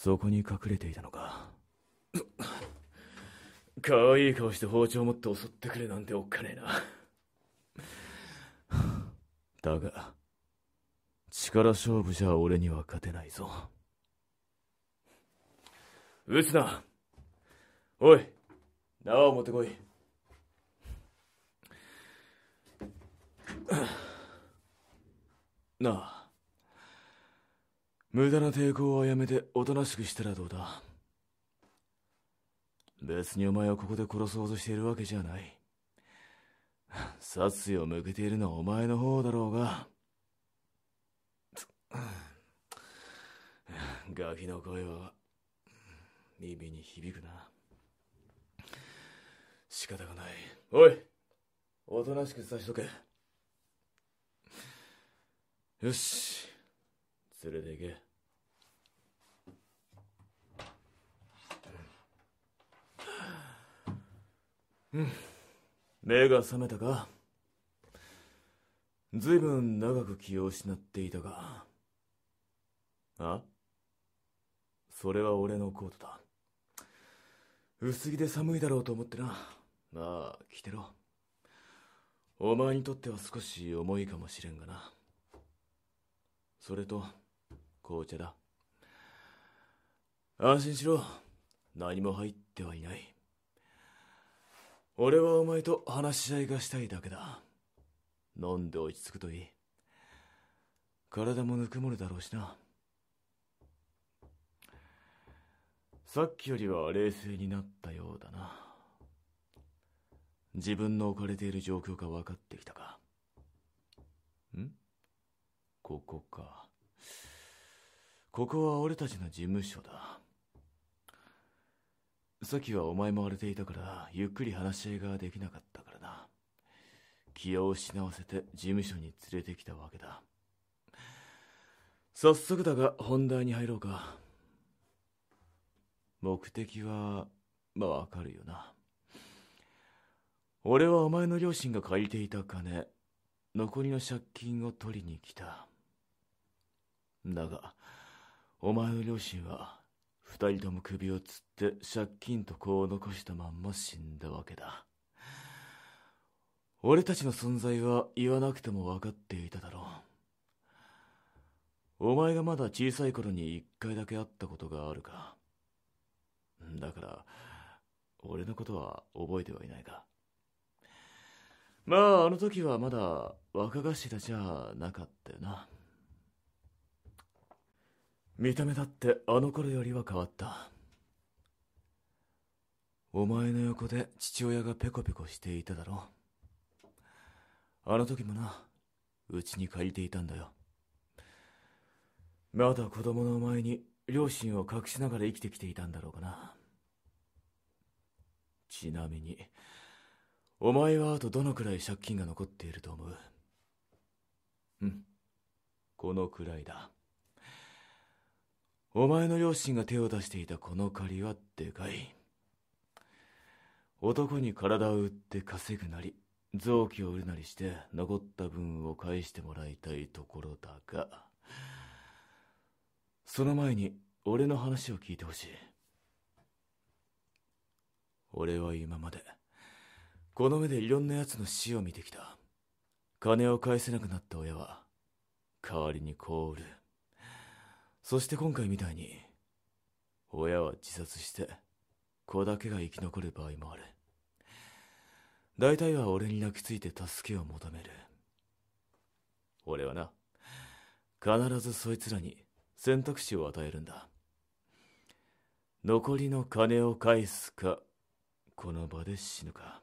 そこに隠れていたのか。可愛い顔して包丁を持って襲ってくれなんておっかねえな。だが力勝負じゃ俺には勝てないぞ。撃つな。おい、縄を持ってこい。なあ、無駄な抵抗はやめておとなしくしたらどうだ。別にお前をここで殺そうとしているわけじゃない。殺意を向けているのはお前の方だろうが。ガキの声は耳に響くな。仕方がない。おい、おとなしくさしとけ。よし、連れて行け。目が覚めたか。ずいぶん長く気を失っていたが。あ、それは俺のコートだ。薄着で寒いだろうと思ってな。まあ着てろ。お前にとっては少し重いかもしれんがな。それと紅茶だ。安心しろ、何も入ってはいない。俺はお前と話し合いがしたいだけだ。飲んで落ち着くといい。体もぬくもるだろうしな。さっきよりは冷静になったようだな。自分の置かれている状況が分かってきたか。ここか。ここは俺たちの事務所だ。さっきはお前も荒れていたからゆっくり話し合いができなかったからな。気を失わせて事務所に連れてきたわけだ。早速だが本題に入ろうか。目的はまあわかるよな。俺はお前の両親が借りていた金、残りの借金を取りに来た。だがお前の両親は二人とも首をつって借金と子を残したまんま死んだわけだ。俺たちの存在は言わなくても分かっていただろう。お前がまだ小さい頃に一回だけ会ったことがあるか。だから俺のことは覚えてはいないか。まああの時はまだ若頭じゃなかったよな。見た目だってあの頃よりは変わった。お前の横で父親がペコペコしていただろう。あの時もな、うちに借りていたんだよ。まだ子供のお前に両親を隠しながら生きてきていたんだろうかな。ちなみにお前はあとどのくらい借金が残っていると思う？このくらいだ。お前の両親が手を出していたこの借りはでかい。男に体を売って稼ぐなり臓器を売るなりして残った分を返してもらいたいところだが、その前に俺の話を聞いてほしい。俺は今までこの目でいろんな奴の死を見てきた。金を返せなくなった親は代わりに子を売る。そして今回みたいに親は自殺して子だけが生き残る場合もある。大体は俺に泣きついて助けを求める。俺はな、必ずそいつらに選択肢を与えるんだ。残りの金を返すか、この場で死ぬか。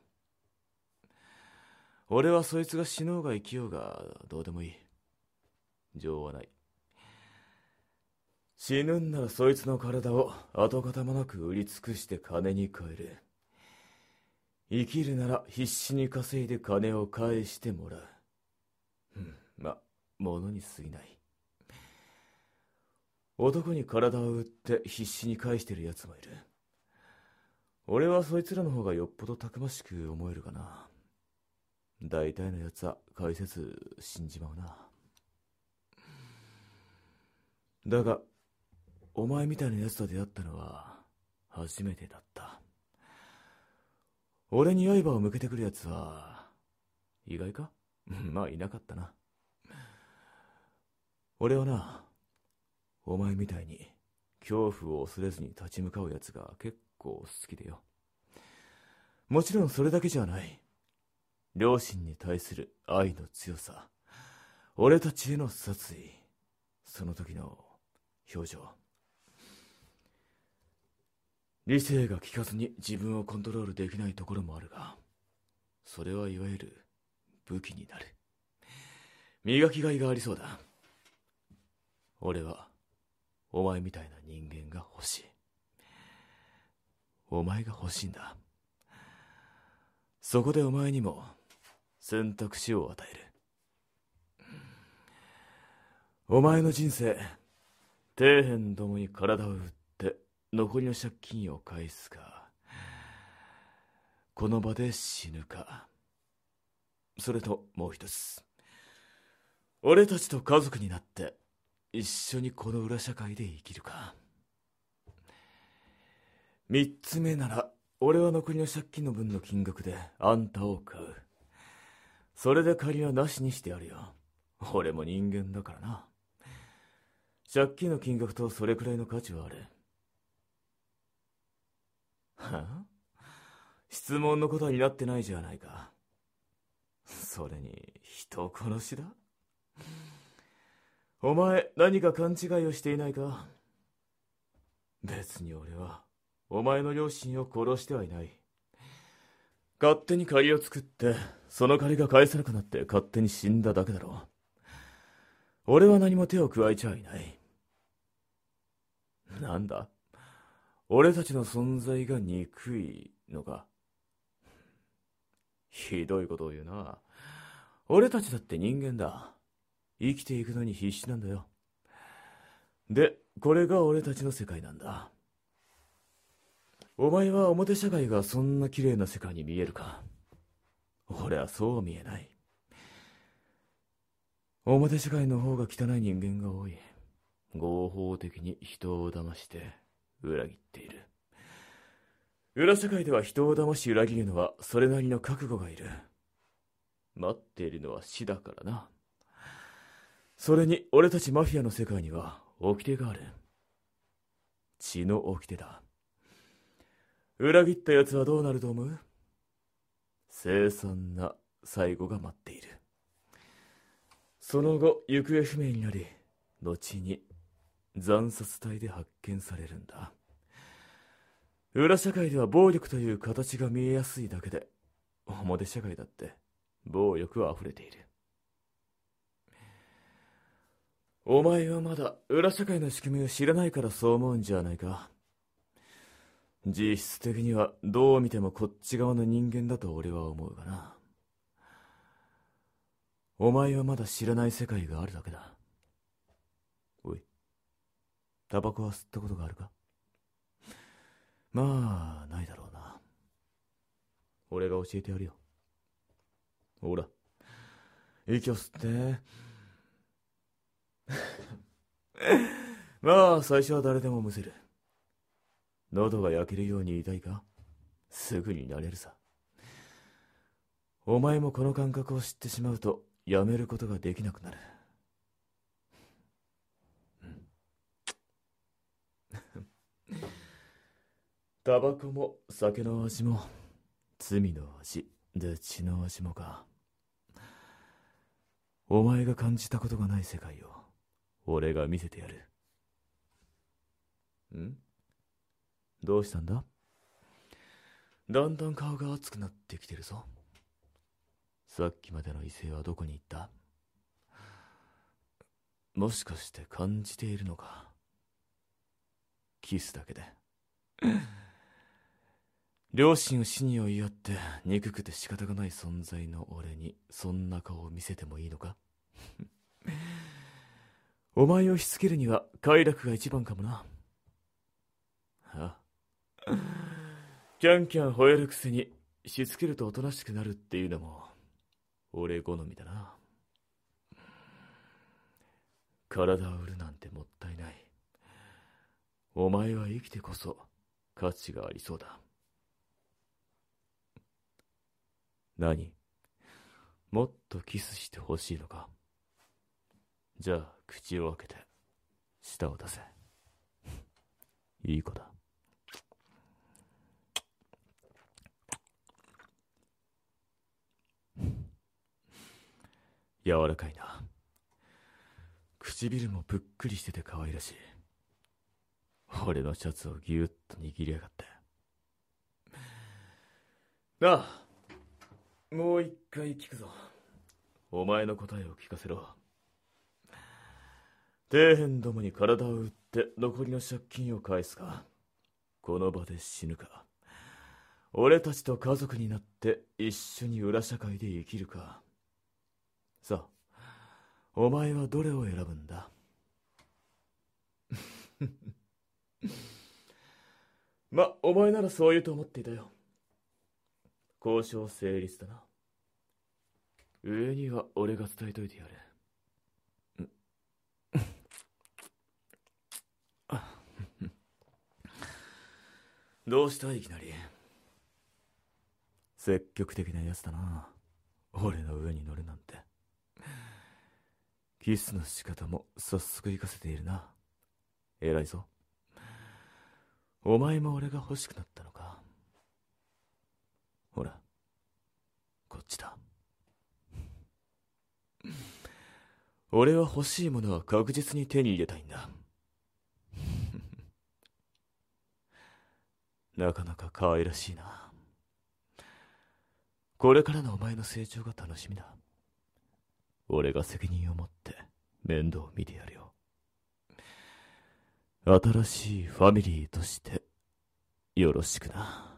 俺はそいつが死のうが生きようがどうでもいい。情はない。死ぬんならそいつの体を跡形もなく売り尽くして金に換える。生きるなら必死に稼いで金を返してもらう。ま、物に過ぎない。男に体を売って必死に返してる奴もいる。俺はそいつらの方がよっぽどたくましく思えるかな。大体の奴は返せず死んじまうな。だがお前みたいな奴と出会ったのは初めてだった。俺に刃を向けてくる奴は意外か？まあいなかったな。俺はな、お前みたいに恐怖を恐れずに立ち向かう奴が結構好きでよ。もちろんそれだけじゃない。両親に対する愛の強さ、俺たちへの殺意、その時の表情。理性が効かずに自分をコントロールできないところもあるが、それはいわゆる武器になる。磨きがいがありそうだ。俺はお前みたいな人間が欲しい。お前が欲しいんだ。そこでお前にも選択肢を与える。お前の人生、底辺どもに体を売って残りの借金を返すか、この場で死ぬか、それともう一つ、俺たちと家族になって一緒にこの裏社会で生きるか。三つ目なら、俺は残りの借金の分の金額であんたを買う。それで借りはなしにしてやるよ。俺も人間だからな。借金の金額とそれくらいの価値はある。はあ？質問のことになってないじゃないか。それに人殺しだ？お前何か勘違いをしていないか？別に俺はお前の両親を殺してはいない。勝手に借りを作ってその借りが返せなくなって勝手に死んだだけだろう。俺は何も手を加えちゃいない。なんだ？俺たちの存在が憎いのか？ひどいことを言うな。俺たちだって人間だ。生きていくのに必死なんだよ。で、これが俺たちの世界なんだ。お前は表社会がそんな綺麗な世界に見えるか？俺はそう見えない。表社会の方が汚い人間が多い。合法的に人を騙して裏切っている。裏社会では人を騙し裏切るのはそれなりの覚悟がいる。待っているのは死だからな。それに俺たちマフィアの世界には掟がある。血の掟だ。裏切った奴はどうなると思う？凄惨な最後が待っている。その後行方不明になり、後に惨殺体で発見されるんだ。裏社会では暴力という形が見えやすいだけで、表社会だって暴力は溢れている。お前はまだ裏社会の仕組みを知らないからそう思うんじゃないか。実質的にはどう見てもこっち側の人間だと俺は思うがな。お前はまだ知らない世界があるだけだ。おい、タバコは吸ったことがあるか？まあないだろうな。俺が教えてやるよ。ほら、息を吸ってまあ最初は誰でもむせる。喉が焼けるように痛いか？すぐに慣れるさ。お前もこの感覚を知ってしまうとやめることができなくなる。タバコも酒の味も罪の味で血の味もか。お前が感じたことがない世界を俺が見せてやる。ん？どうしたんだ？だんだん顔が熱くなってきてるぞ。さっきまでの異性はどこに行った？もしかして感じているのか？キスだけで。両親を死に追いやって憎くて仕方がない存在の俺にそんな顔を見せてもいいのか？お前をしつけるには快楽が一番かもな。ああ、キャンキャン吠えるくせにしつけるとおとなしくなるっていうのも俺好みだな。体を売るなんてもったいない。 お前は生きてこそ価値がありそうだ。何？もっとキスしてほしいのか？じゃあ口を開けて舌を出せ。いい子だ。柔らかいな。唇もぷっくりしてて可愛らしい。俺のシャツをぎゅっと握りやがって。なあ、もう一回聞くぞ。お前の答えを聞かせろ。底辺どもに体を売って残りの借金を返すか、この場で死ぬか、俺たちと家族になって一緒に裏社会で生きるか。さあ、お前はどれを選ぶんだ？ま、お前ならそう言うと思っていたよ。交渉成立だな。上には俺が伝えといてやる。どうしたいきなり。積極的なやつだな、俺の上に乗るなんて。キスの仕方も早速活かせているな。偉いぞ。お前も俺が欲しくなったのか。ほら、こっちだ。俺は欲しいものは確実に手に入れたいんだ。なかなか可愛らしいな。これからのお前の成長が楽しみだ。俺が責任を持って面倒を見てやるよ。新しいファミリーとしてよろしくな。